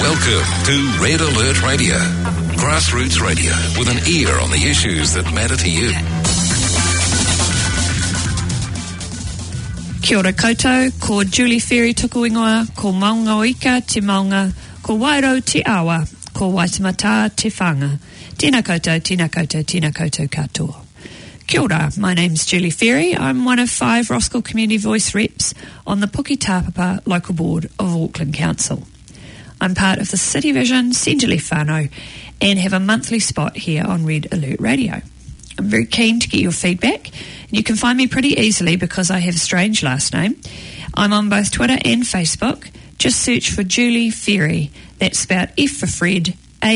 Welcome to Red Alert Radio, grassroots radio with an ear on the issues that matter to you. Kia ora koutou, ko Julie Ferry tuku ingoa, ko maunga o ika te maunga, ko wairau te awa, ko waitamata te whanga. Tēnā koutou, tēnā koutou, tēnā koutou katoa. Kia ora, my name's Julie Ferry. I'm one of 5 Roskill Community Voice reps on the Puketapapa Local Board of Auckland Council. I'm part of the City Vision Centrally whānau and have a monthly spot here on Red Alert Radio. I'm very keen to get your feedback, and you can find me pretty easily because I have a strange last name. I'm on both Twitter and Facebook. Just search for Julie Ferry. That's spelled F for Fred,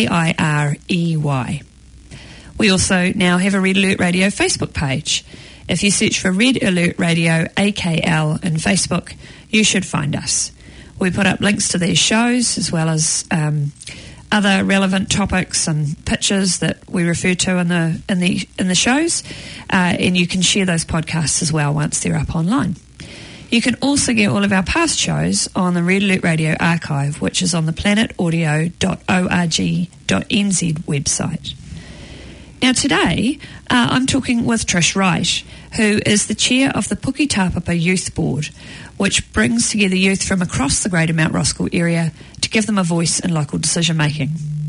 A-I-R-E-Y. We also now have a Red Alert Radio Facebook page. If you search for Red Alert Radio AKL in Facebook, you should find us. We put up links to these shows as well as other relevant topics and pictures that we refer to in the shows, and you can share those podcasts as well once they're up online. You can also get all of our past shows on the Red Alert Radio archive, which is on the planetaudio.org.nz website. Now today, I'm talking with Trish Wright, who is the chair of the Puketapapa Youth Board, which brings together youth from across the greater Mount Roskill area to give them a voice in local decision making.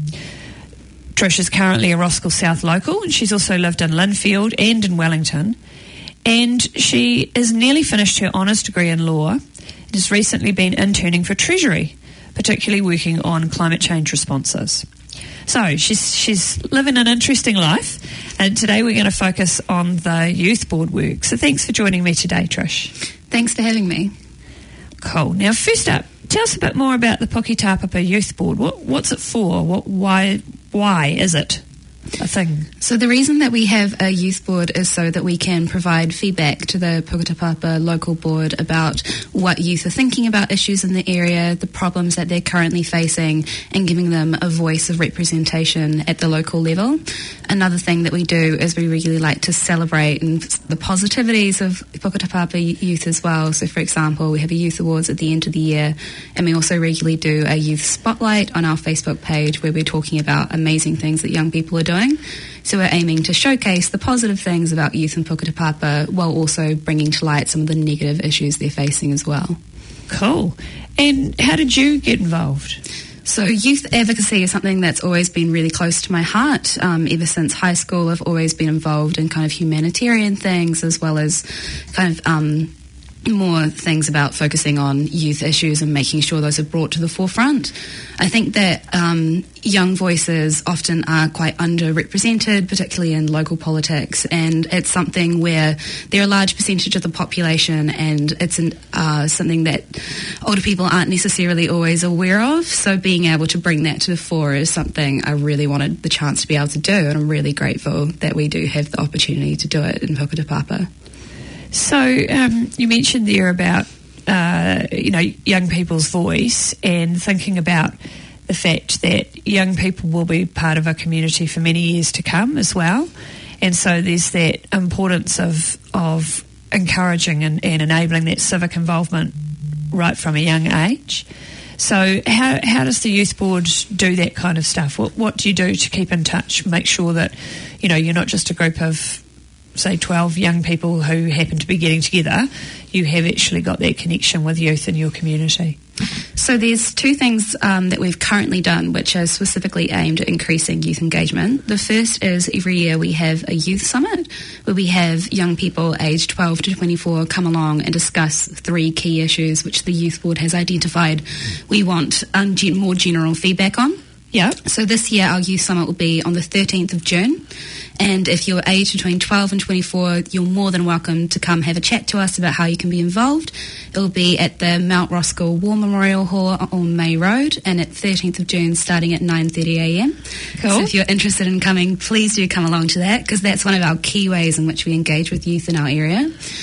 Trish is currently a Roskill South local, and she's also lived in Linfield and in Wellington, and she has nearly finished her honours degree in law and has recently been interning for Treasury, particularly working on climate change responses. So she's living an interesting life, and today we're going to focus on the youth board work. So thanks for joining me today, Trish. Thanks for having me. Cool. Now, first up, tell us a bit more about the Puketapapa Youth Board. What's it for? Why is it a thing? So the reason that we have a youth board is so that we can provide feedback to the Puketapapa local board about what youth are thinking about issues in the area, the problems that they're currently facing, and giving them a voice of representation at the local level. Another thing that we do is we really like to celebrate the positivities of Puketapapa youth as well. So for example, we have a youth awards at the end of the year, and we also regularly do a youth spotlight on our Facebook page where we're talking about amazing things that young people are doing. So we're aiming to showcase the positive things about youth in Puketapapa while also bringing to light some of the negative issues they're facing as well. Cool. And how did you get involved? So youth advocacy is something that's always been really close to my heart. Ever since high school, I've always been involved in kind of humanitarian things as well as kind of more things about focusing on youth issues and making sure those are brought to the forefront. I think that young voices often are quite underrepresented, particularly in local politics, and it's something where they're a large percentage of the population, and it's something that older people aren't necessarily always aware of. So being able to bring that to the fore is something I really wanted the chance to be able to do, and I'm really grateful that we do have the opportunity to do it in Puketapapa. So you mentioned there about young people's voice and thinking about the fact that young people will be part of a community for many years to come as well, and so there's that importance of encouraging and enabling that civic involvement right from a young age. So how does the youth board do that kind of stuff? What do you do to keep in touch, make sure that you're not just a group of say 12 young people who happen to be getting together, you have actually got that connection with youth in your community? So there's 2 things that we've currently done which are specifically aimed at increasing youth engagement. The first is every year we have a youth summit where we have young people aged 12 to 24 come along and discuss 3 key issues which the youth board has identified we want more general feedback on. Yeah. So this year our youth summit will be on the 13th of June, and if you're aged between 12 and 24, you're more than welcome to come have a chat to us about how you can be involved. It will be at the Mount Roskill War Memorial Hall on May Road, and at 13th of June starting at 9:30am. Cool. So if you're interested in coming, please do come along to that, because that's one of our key ways in which we engage with youth in our area.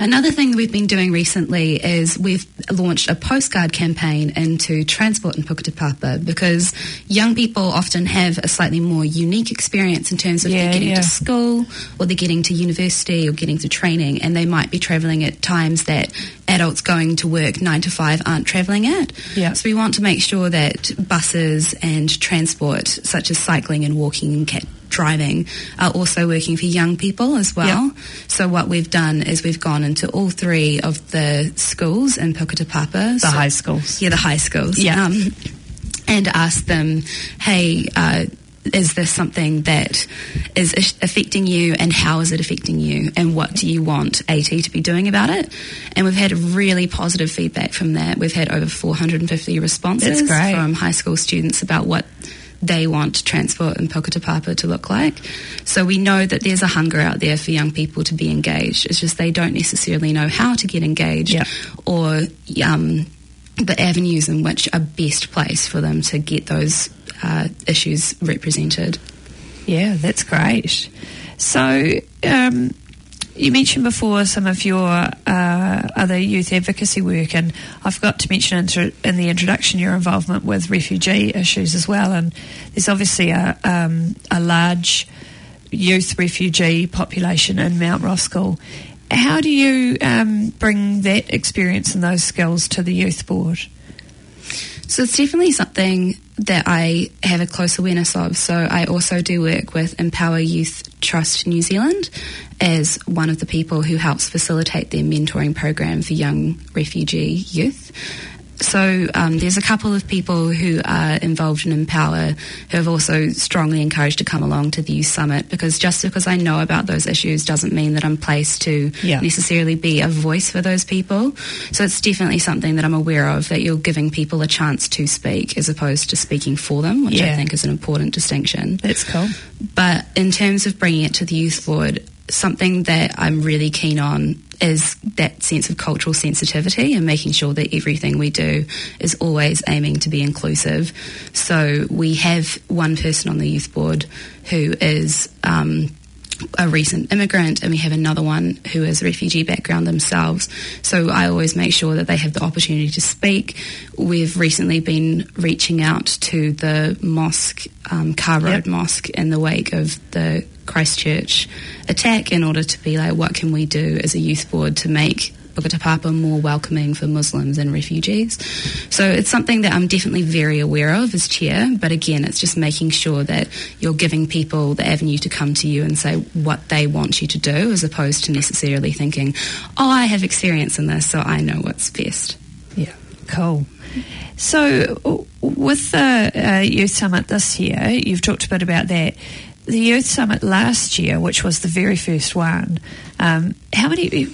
Another thing that we've been doing recently is we've launched a postcard campaign into transport in Puka Te Papa, because young people often have a slightly more unique experience in terms of they're getting to school, or they're getting to university, or getting to training, and they might be travelling at times that adults going to work 9 to 5 aren't travelling at. So we want to make sure that buses and transport, such as cycling and walking and driving, are also working for young people as well. So what we've done is we've gone into all 3 of the schools in Puka Te Papa. The high schools. Yeah, the high schools. And asked them, hey, is this something that is affecting you, and how is it affecting you, and what do you want AT to be doing about it? And we've had really positive feedback from that. We've had over 450 responses from high school students about what they want transport in Puka Te Papa to look like. So we know that there's a hunger out there for young people to be engaged. It's just they don't necessarily know how to get engaged, or the avenues in which are best placed for them to get those issues represented. Yeah, that's great. So you mentioned before some of your other youth advocacy work, and I forgot to mention in the introduction your involvement with refugee issues as well, and there's obviously a large youth refugee population in Mount Roskill. How do you bring that experience and those skills to the youth board? So it's definitely something that I have a close awareness of. So I also do work with Empower Youth Trust New Zealand as one of the people who helps facilitate their mentoring program for young refugee youth. So there's a couple of people who are involved in Empower who have also strongly encouraged to come along to the Youth Summit, because just because I know about those issues doesn't mean that I'm placed to necessarily be a voice for those people. So it's definitely something that I'm aware of, that you're giving people a chance to speak as opposed to speaking for them, which I think is an important distinction. That's cool. But in terms of bringing it to the youth board, something that I'm really keen on is that sense of cultural sensitivity and making sure that everything we do is always aiming to be inclusive. So we have one person on the youth board who is a recent immigrant, and we have another one who is a refugee background themselves. So I always make sure that they have the opportunity to speak. We've recently been reaching out to the mosque, Car Road Mosque, in the wake of the Christchurch attack, in order to be like, what can we do as a youth board to make Puka Te Papa more welcoming for Muslims and refugees? So it's something that I'm definitely very aware of as chair, but again, it's just making sure that you're giving people the avenue to come to you and say what they want you to do, as opposed to necessarily thinking, oh, I have experience in this, so I know what's best. Yeah, cool. So with the Youth Summit this year, you've talked a bit about that. The Youth Summit last year, which was the very first one, how many...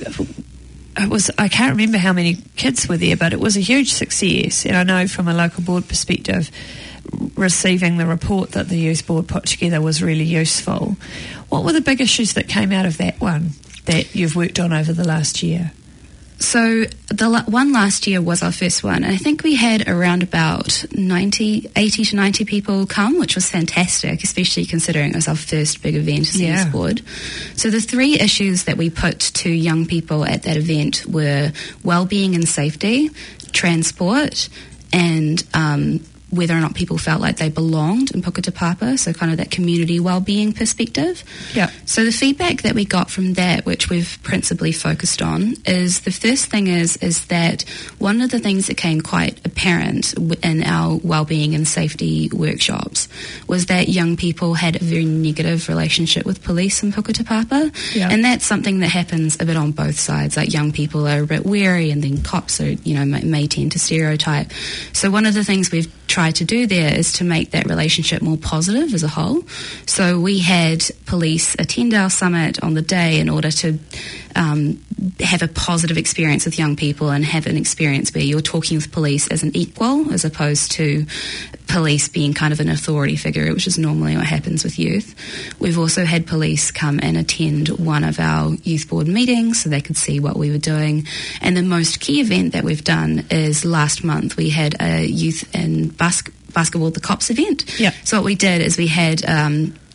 I can't remember how many kids were there, but it was a huge success. And I know from a local board perspective, receiving the report that the youth board put together was really useful. What were the big issues that came out of that one that you've worked on over the last year? So the one last year was our first one. I think we had around about 80 to 90 people come, which was fantastic, especially considering it was our first big event as a youth board. So the 3 issues that we put to young people at that event were well-being and safety, transport, and whether or not people felt like they belonged in Puka Te Papa, so kind of that community well-being perspective. Yeah. So the feedback that we got from that, which we've principally focused on, is the first thing is that one of the things that came quite apparent in our well-being and safety workshops was that young people had a very negative relationship with police in Puka Te Papa. Yeah. And that's something that happens a bit on both sides. Like, young people are a bit wary, and then cops are, may tend to stereotype. So one of the things we've tried to do there is to make that relationship more positive as a whole. So we had police attend our summit on the day in order to have a positive experience with young people and have an experience where you're talking with police as an equal, as opposed to police being kind of an authority figure, which is normally what happens with youth. We've also had police come and attend one of our youth board meetings so they could see what we were doing. And the most key event that we've done is last month we had a youth and basketball, the COPS event. Yeah. So what we did is we had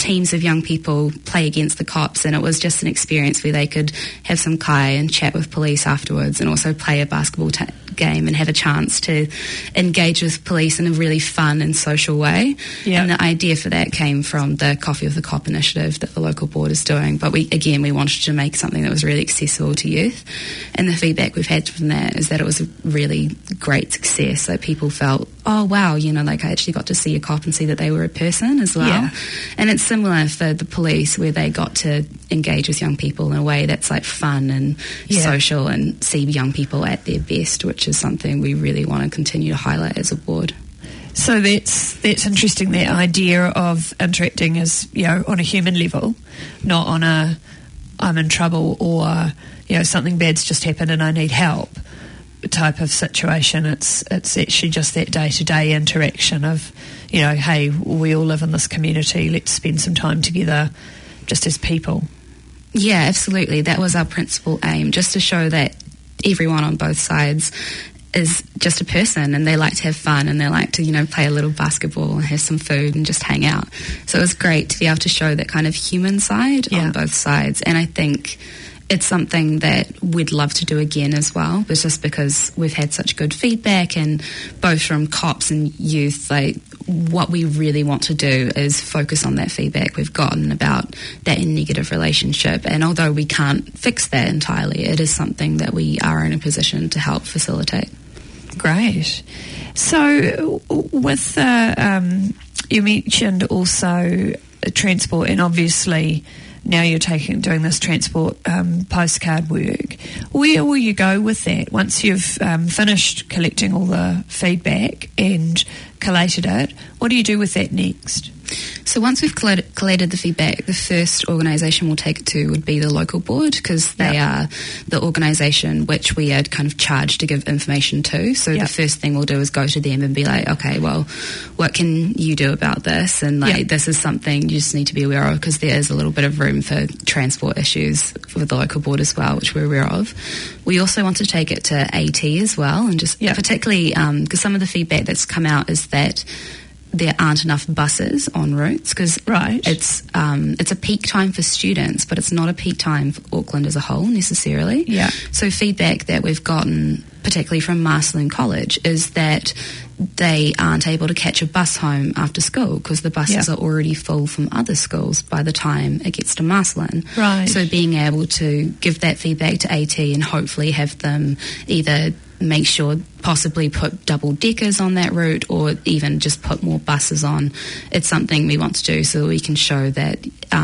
teams of young people play against the cops, and it was just an experience where they could have some kai and chat with police afterwards, and also play a basketball game and have a chance to engage with police in a really fun and social way. Yeah. And the idea for that came from the Coffee with the Cop initiative that the local board is doing. But we wanted to make something that was really accessible to youth. And the feedback we've had from that is that it was a really great success. Like, people felt, oh wow, you know, like I actually got to see a cop and see that they were a person as well. Yeah. And it's similar for the police, where they got to engage with young people in a way that's like fun and social, and see young people at their best, which is something we really want to continue to highlight as a board. So that's interesting, that idea of interacting as, you know, on a human level, not on a I'm in trouble, or, you know, something bad's just happened and I need help type of situation. It's actually just that day-to-day interaction of, you know, hey, we all live in this community, let's spend some time together just as people. Yeah, absolutely. That was our principal aim, just to show that everyone on both sides is just a person, and they like to have fun, and they like to, you know, play a little basketball and have some food and just hang out. So it was great to be able to show that kind of human side on both sides. And I think it's something that we'd love to do again as well, but just because we've had such good feedback, and both from cops and youth, like, what we really want to do is focus on that feedback we've gotten about that negative relationship. And although we can't fix that entirely, it is something that we are in a position to help facilitate. Great. So with you mentioned also transport, and obviously now you're doing this transport postcard work. Where will you go with that once you've finished collecting all the feedback and collated it? What do you do with that next? So once we've collated the feedback, the first organisation we'll take it to would be the local board, because they are the organisation which we are kind of charged to give information to. So the first thing we'll do is go to them and be like, okay, well, what can you do about this? And like, this is something you just need to be aware of, because there is a little bit of room for transport issues for the local board as well, which we're aware of. We also want to take it to AT as well, and just particularly because some of the feedback that's come out is that there aren't enough buses on routes, because it's a peak time for students, but it's not a peak time for Auckland as a whole necessarily. Yeah. So feedback that we've gotten, particularly from Marcellin College, is that they aren't able to catch a bus home after school, because the buses are already full from other schools by the time it gets to Marcellin. Right. So being able to give that feedback to AT and hopefully have them either make sure, possibly put double deckers on that route, or even just put more buses on. It's something we want to do so that we can show that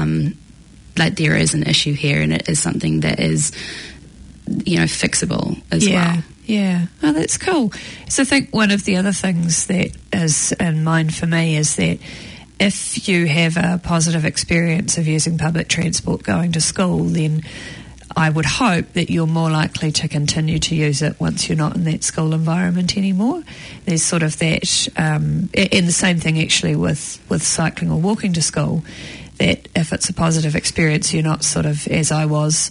like there is an issue here, and it is something that is, you know, fixable as well. Yeah. Oh, that's cool. So I think one of the other things that is in mind for me is that if you have a positive experience of using public transport going to school, then I would hope that you're more likely to continue to use it once you're not in that school environment anymore. There's sort of that, and the same thing actually with cycling or walking to school, that if it's a positive experience, you're not sort of, as I was,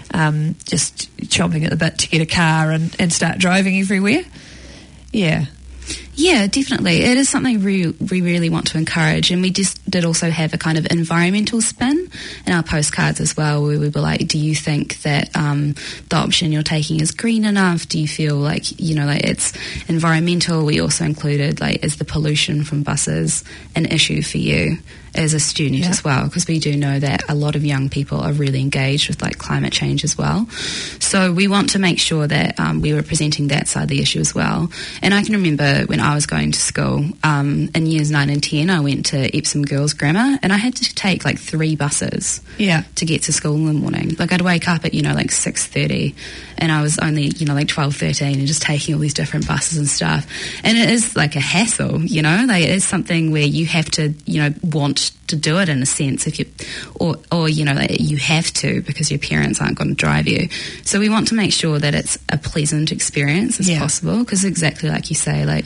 just chomping at the bit to get a car and start driving everywhere. Yeah. Yeah, definitely. It is something we really want to encourage, and we just did also have a kind of environmental spin in our postcards as well, where we were like, do you think that the option you're taking is green enough? Do you feel like, you know, like it's environmental? We also included, like, is the pollution from buses an issue for you as a student as well, because we do know that a lot of young people are really engaged with, like, climate change as well. So we want to make sure that we were presenting that side of the issue as well. And I can remember when I was going to school in years 9 and 10, I went to Epsom Girls Grammar, and I had to take like 3 buses to get to school in the morning. Like, I'd wake up at, you know, like 6:30, and I was only, you know, like 12, 13, and just taking all these different buses and stuff. And it is like a hassle, you know, like it is something where you have to, you know, want to do it in a sense, if you, or you know, like you have to, because your parents aren't going to drive you. So we want to make sure that it's a pleasant experience as possible, because exactly like you say, like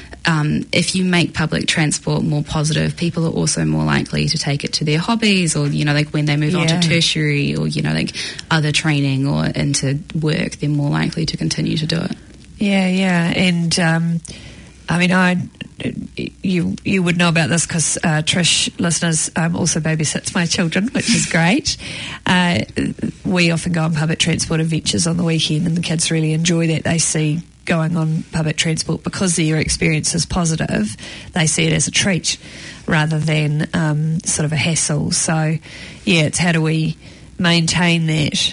if you make public transport more positive, people are also more likely to take it to their hobbies, or, you know, like when they move on to tertiary, or, you know, like other training or into work, they're more likely to continue to do it. Yeah. And I mean, I you would know about this because Trish listeners also babysits my children, which is great. We often go on public transport adventures on the weekend, and the kids really enjoy that. They see going on public transport, because their experience is positive, they see it as a treat rather than sort of a hassle. So, yeah, it's how do we maintain that?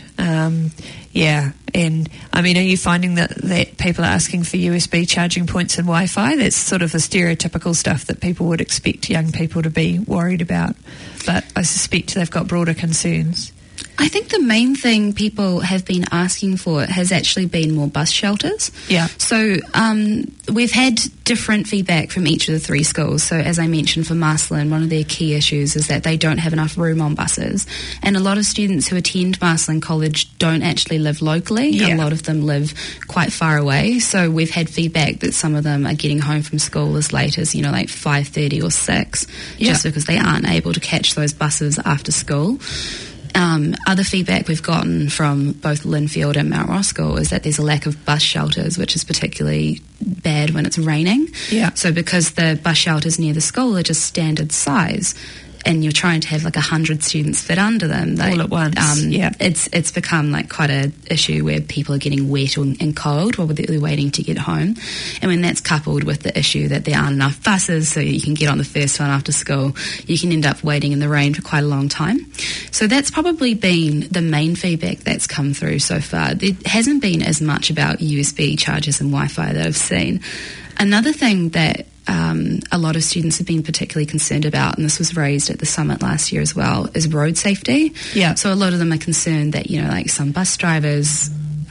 And I mean, are you finding that people are asking for USB charging points and Wi-Fi? That's sort of the stereotypical stuff that people would expect young people to be worried about, but I suspect they've got broader concerns. I think the main thing people have been asking for has actually been more bus shelters. Yeah. So we've had different feedback from each of the three schools. So as I mentioned, for Marcellin, one of their key issues is that they don't have enough room on buses. And a lot of students who attend Marcellin College don't actually live locally. Yeah. A lot of them live quite far away. So we've had feedback that some of them are getting home from school as late as, like 5:30 or 6, just because they aren't able to catch those buses after school. Other feedback we've gotten from both Linfield and Mount Roskill is that there's a lack of bus shelters, which is particularly bad when it's raining. Yeah. So because the bus shelters near the school are just standard size, and you're trying to have 100 students fit under them, all at once. It's become quite a issue where people are getting wet and cold while they're waiting to get home. And when that's coupled with the issue that there aren't enough buses so you can get on the first one after school, you can end up waiting in the rain for quite a long time. So that's probably been the main feedback that's come through so far. There hasn't been as much about USB chargers and Wi-Fi that I've seen. Another thing that a lot of students have been particularly concerned about, and this was raised at the summit last year as well, is road safety. Yeah. So a lot of them are concerned that, some bus drivers,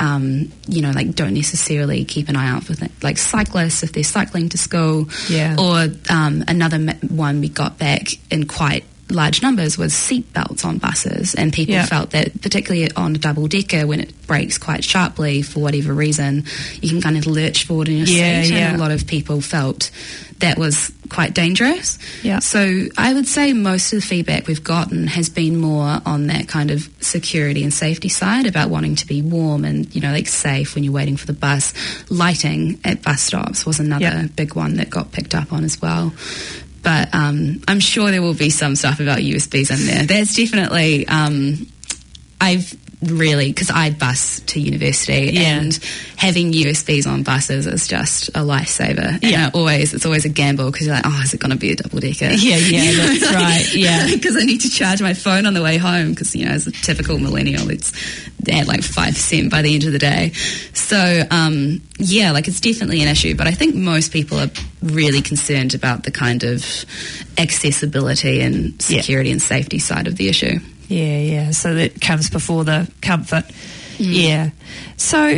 don't necessarily keep an eye out for cyclists if they're cycling to school. Yeah. Or another one we got back in quite large numbers was seat belts on buses, and people felt that particularly on a double decker, when it brakes quite sharply for whatever reason, you can kind of lurch forward in your seat, and a lot of people felt that was quite dangerous. Yeah. So I would say most of the feedback we've gotten has been more on that kind of security and safety side, about wanting to be warm and safe when you're waiting for the bus. Lighting at bus stops was another big one that got picked up on as well. But I'm sure there will be some stuff about USBs in there. There's definitely, because I bus to university, and having USBs on buses is just a lifesaver. Yeah. And it's always a gamble, because you're like, is it going to be a double decker? Yeah, that's right. Yeah. Because I need to charge my phone on the way home, because, as a typical millennial, it's at 5% by the end of the day. So, it's definitely an issue, but I think most people are really concerned about the kind of accessibility and security and safety side of the issue. Yeah. So that comes before the comfort. Yeah. So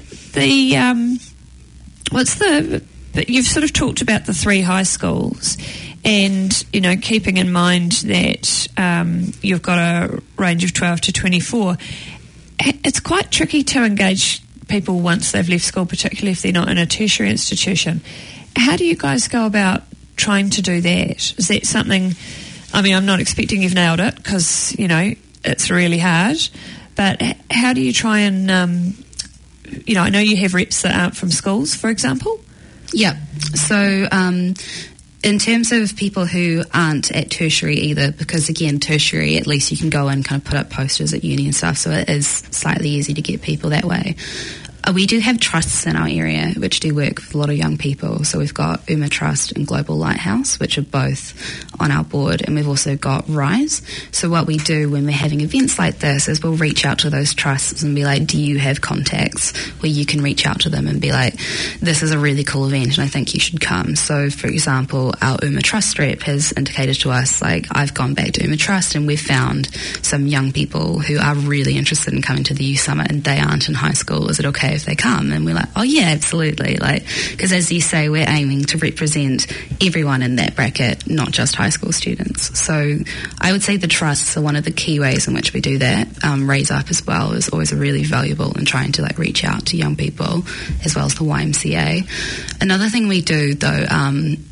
you've sort of talked about the three high schools, and keeping in mind that you've got a range of 12 to 24. It's quite tricky to engage people once they've left school, particularly if they're not in a tertiary institution. How do you guys go about trying to do that? Is that something... I mean, I'm not expecting you've nailed it, because, it's really hard. But how do you try and, I know you have reps that aren't from schools, for example? Yeah. So in terms of people who aren't at tertiary either, because, again, tertiary, at least you can go and kind of put up posters at uni and stuff, so it is slightly easy to get people that way. We do have trusts in our area which do work with a lot of young people. So we've got Uma Trust and Global Lighthouse, which are both on our board, and we've also got RISE. So what we do when we're having events like this is we'll reach out to those trusts and be like, do you have contacts where you can reach out to them and be like, this is a really cool event and I think you should come. So, for example, our Uma Trust rep has indicated to us, I've gone back to Uma Trust and we've found some young people who are really interested in coming to the Youth Summit and they aren't in high school. Is it okay if they come? And we're like, oh yeah, absolutely. Because as you say, we're aiming to represent everyone in that bracket, not just high school students. So I would say the trusts are one of the key ways in which we do that. Raise Up as well is always really valuable in trying to reach out to young people, as well as the YMCA. Another thing we do though,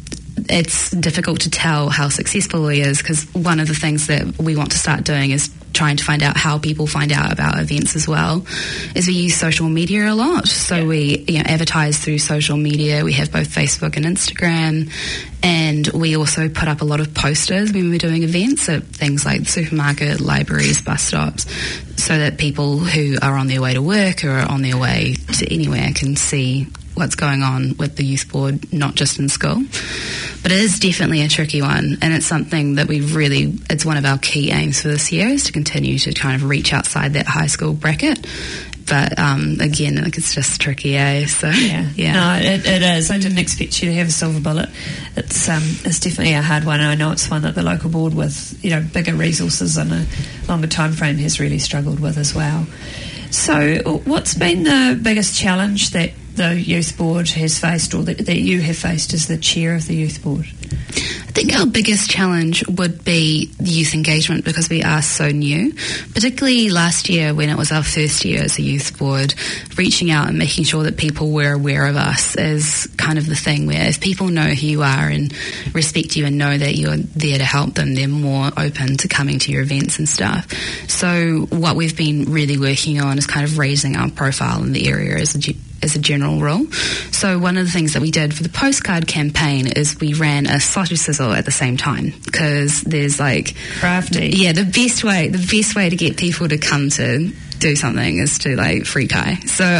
it's difficult to tell how successful he is, because one of the things that we want to start doing is trying to find out how people find out about events as well, is we use social media a lot. So we advertise through social media. We have both Facebook and Instagram, and we also put up a lot of posters when we're doing events at things like the supermarket, libraries, bus stops, so that people who are on their way to work or are on their way to anywhere can see what's going on with the youth board, not just in school. But it is definitely a tricky one, and it's something that it's one of our key aims for this year, is to continue to kind of reach outside that high school bracket. But again, it's just tricky, So no, it is. I didn't expect you to have a silver bullet. It's definitely a hard one. I know it's one that the local board with bigger resources and a longer time frame has really struggled with as well. So, what's been the biggest challenge that the youth board has faced, or that you have faced as the chair of the youth board? I think our biggest challenge would be youth engagement, because we are so new, particularly last year when it was our first year as a youth board. Reaching out and making sure that people were aware of us is kind of the thing, where if people know who you are and respect you and know that you're there to help them, they're more open to coming to your events and stuff. So what we've been really working on is kind of raising our profile in the area as a general rule. So one of the things that we did for the postcard campaign is we ran a sausage sizzle at the same time, because there's crafty. Yeah, the best way to get people to come to do something is to free Kai.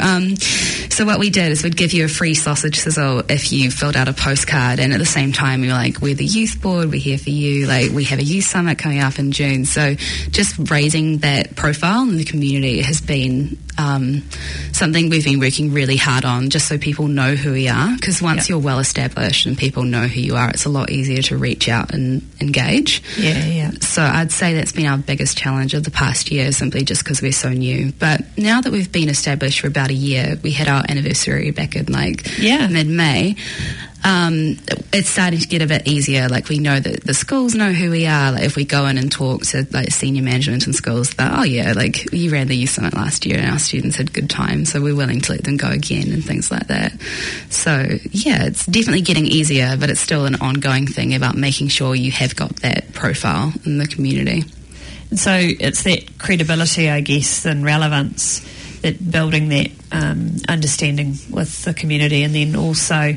So what we did is we'd give you a free sausage sizzle if you filled out a postcard, and at the same time we were like, we're the youth board, we're here for you, we have a youth summit coming up in June. So just raising that profile in the community has been something we've been working really hard on, just so people know who we are, because once you're well established and people know who you are, it's a lot easier to reach out and engage. So I'd say that's been our biggest challenge of the past year, simply just because we're so new. But now that we've been established for about a year, we had our anniversary back in mid-May. It's starting to get a bit easier. We know that the schools know who we are. If we go in and talk to senior management in schools, you ran the youth summit last year and our students had good time, so we're willing to let them go again and things like that. So it's definitely getting easier, but it's still an ongoing thing about making sure you have got that profile in the community. So it's that credibility, I guess, and relevance, that building that understanding with the community, and then also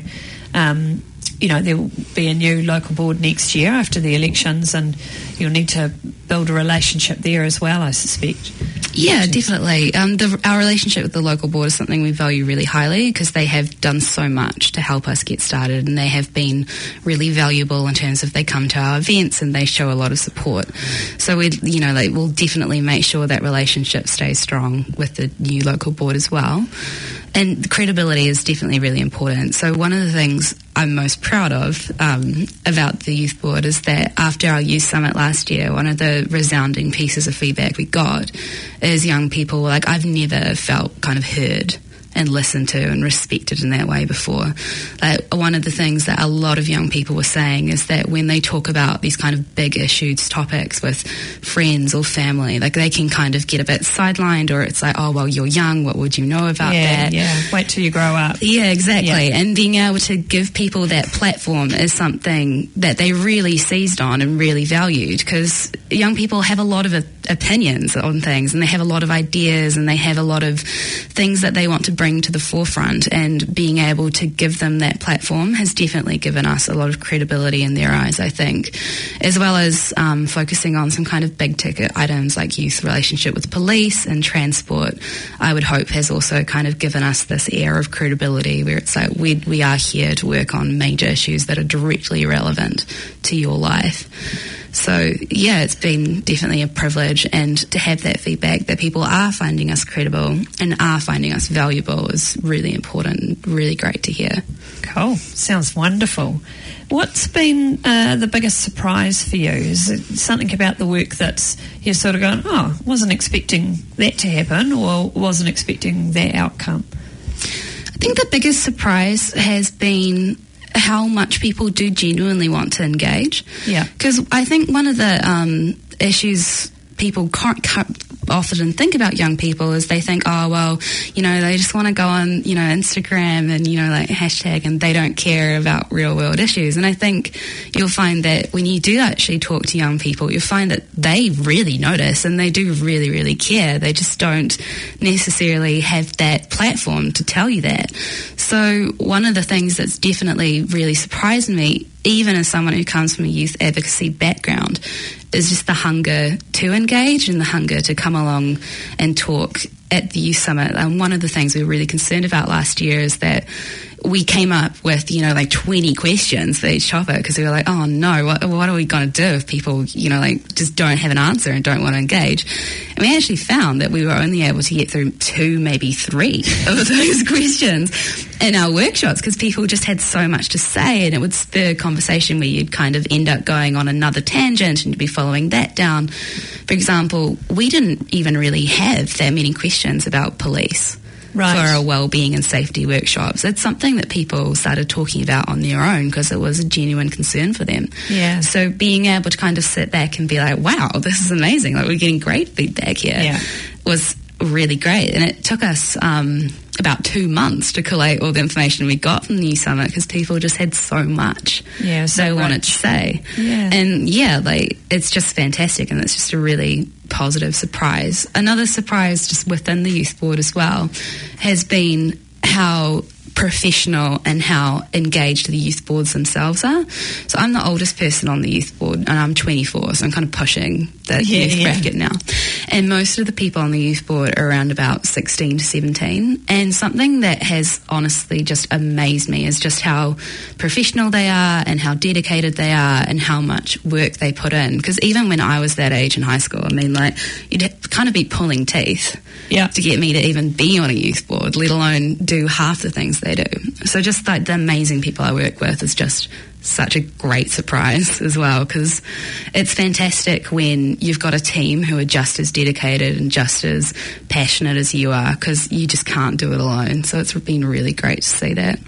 there will be a new local board next year after the elections, and you'll need to build a relationship there as well, I suspect. Yeah, definitely. Our relationship with the local board is something we value really highly, because they have done so much to help us get started, and they have been really valuable in terms of they come to our events and they show a lot of support. So we'll definitely make sure that relationship stays strong with the new local board as well. And credibility is definitely really important. So one of the things I'm most proud of about the youth board is that after our youth summit last year, one of the resounding pieces of feedback we got is young people were like, I've never felt kind of heard and listened to and respected in that way before. One of the things that a lot of young people were saying is that when they talk about these kind of big issues, topics with friends or family, they can kind of get a bit sidelined, or it's oh, well, you're young, what would you know about that? Yeah, wait till you grow up. Yeah, exactly. Yeah. And being able to give people that platform is something that they really seized on and really valued, because young people have a lot of opinions on things, and they have a lot of ideas, and they have a lot of things that they want to bring to the forefront, and being able to give them that platform has definitely given us a lot of credibility in their eyes, I think, as well as focusing on some kind of big ticket items like youth relationship with police and transport. I would hope has also kind of given us this air of credibility, where it's we are here to work on major issues that are directly relevant to your life. So, it's been definitely a privilege, and to have that feedback that people are finding us credible and are finding us valuable is really important and really great to hear. Cool. Sounds wonderful. What's been the biggest surprise for you? Is it something about the work that's you're sort of going, wasn't expecting that to happen, or wasn't expecting that outcome? I think the biggest surprise has been how much people do genuinely want to engage. Yeah. Because I think one of the issues people often think about young people is they think, oh, well, you know, they just want to go on, you know, Instagram and, you know, like hashtag, and they don't care about real world issues. And I think you'll find that when you do actually talk to young people, you'll find that they really notice and they do really, really care. They just don't necessarily have that platform to tell you that. So one of the things that's definitely really surprised me, even as someone who comes from a youth advocacy background, is just the hunger to engage and the hunger to come along and talk at the Youth Summit. And one of the things we were really concerned about last year is that we came up with, you know, like 20 questions for each topic, because we were like, oh no, what are we going to do if people, you know, like just don't have an answer and don't want to engage? And we actually found that we were only able to get through 2, maybe 3 of those questions in our workshops, because people just had so much to say, and it would spur conversation where you'd kind of end up going on another tangent and you'd be following that down. For example, we didn't even really have that many questions about police. Right. For our wellbeing and safety workshops. It's something that people started talking about on their own because it was a genuine concern for them. Yeah. So being able to kind of sit back and be like, wow, this is amazing. Like, we're getting great feedback here was really great. And it took us about 2 months to collate all the information we got from the Youth Summit, because people just had so much they wanted to say. Yeah. And like, it's just fantastic, and it's just a really positive surprise. Another surprise just within the Youth Board as well has been how professional and how engaged the youth boards themselves are. So I'm the oldest person on the youth board, and I'm 24, so I'm kind of pushing the youth bracket now. And most of the people on the youth board are around about 16 to 17. And something that has honestly just amazed me is just how professional they are and how dedicated they are and how much work they put in. Because even when I was that age in high school, I mean, like, you'd kind of be pulling teeth to get me to even be on a youth board, let alone do half the things they do. So just like the amazing people I work with is just such a great surprise as well, because it's fantastic when you've got a team who are just as dedicated and just as passionate as you are, because you just can't do it alone. So it's been really great to see that.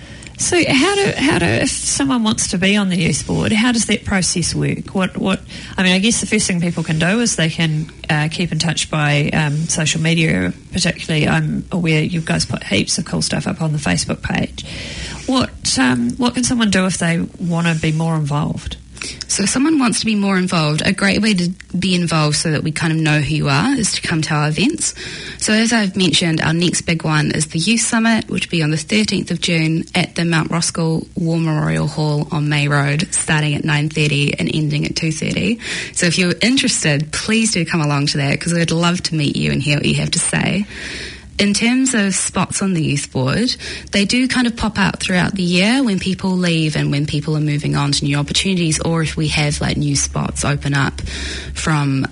So how do if someone wants to be on the youth board, how does that process work? What I mean, I guess the first thing people can do is they can keep in touch by social media. Particularly, I'm aware you guys put heaps of cool stuff up on the Facebook page. What can someone do if they want to be more involved? So if someone wants to be more involved, a great way to be involved so that we kind of know who you are is to come to our events. So as I've mentioned, our next big one is the Youth Summit, which will be on the 13th of June at the Mount Roskill War Memorial Hall on May Road, starting at 9:30 and ending at 2:30. So if you're interested, please do come along to that, because we'd love to meet you and hear what you have to say. In terms of spots on the youth board, they do kind of pop out throughout the year when people leave and when people are moving on to new opportunities, or if we have like new spots open up from,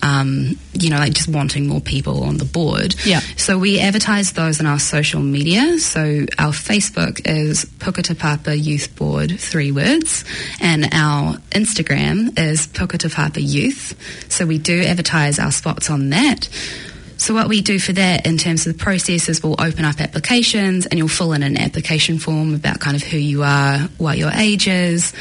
like just wanting more people on the board. Yeah. So we advertise those on our social media. So our Facebook is Puketa Papa Youth Board, 3 words, and our Instagram is Puketa Papa Youth. So we do advertise our spots on that. So what we do for that in terms of the process is we'll open up applications, and you'll fill in an application form about kind of who you are, what your age is,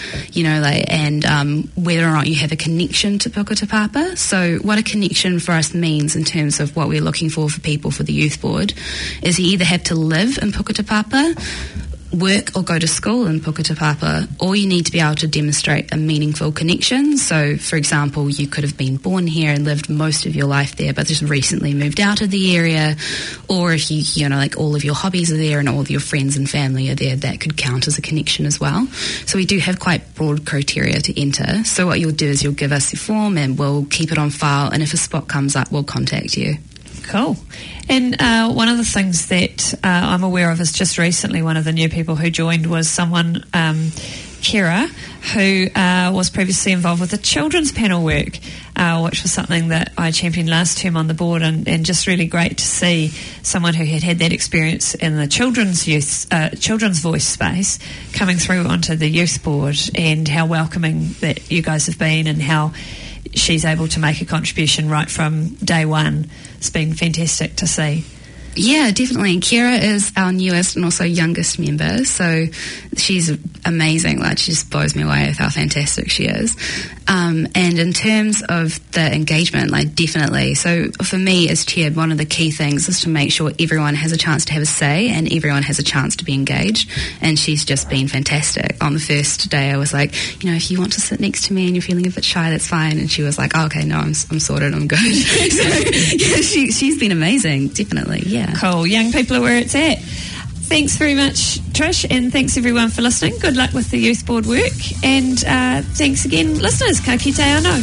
and whether or not you have a connection to Puketa Papa. So what a connection for us means in terms of what we're looking for people for the youth board is you either have to live in Puketa Papa, work or go to school in Puketa Papa, or you need to be able to demonstrate a meaningful connection. So, for example, you could have been born here and lived most of your life there, but just recently moved out of the area, or if you all of your hobbies are there and all of your friends and family are there, that could count as a connection as well. So we do have quite broad criteria to enter. So what you'll do is you'll give us your form and we'll keep it on file, and if a spot comes up, we'll contact you. Cool. And one of the things that I'm aware of is just recently one of the new people who joined was someone, Kira, who was previously involved with the children's panel work, which was something that I championed last term on the board, and just really great to see someone who had that experience in the children's voice space coming through onto the youth board, and how welcoming that you guys have been, and how she's able to make a contribution right from day one. It's been fantastic to see. Yeah, definitely. Kira is our newest and also youngest member, so she's amazing. Like, she just blows me away with how fantastic she is. And in terms of the engagement, like, definitely. So for me as chair, one of the key things is to make sure everyone has a chance to have a say and everyone has a chance to be engaged. And she's just been fantastic. On the first day, I was like, if you want to sit next to me and you're feeling a bit shy, that's fine. And she was like, oh, okay, no, I'm sorted, I'm good. So yeah, she's been amazing, definitely. Yeah. Cool. Young people are where it's at. Thanks very much, Trish, and thanks everyone for listening. Good luck with the youth board work, and thanks again, listeners. Ka kite anō.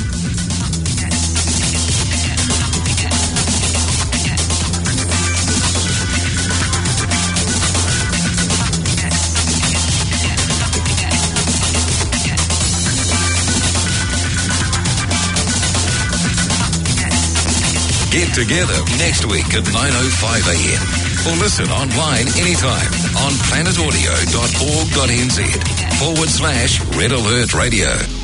Get together next week at 9:05 a.m. or listen online anytime on planetaudio.org.nz/Red Alert Radio.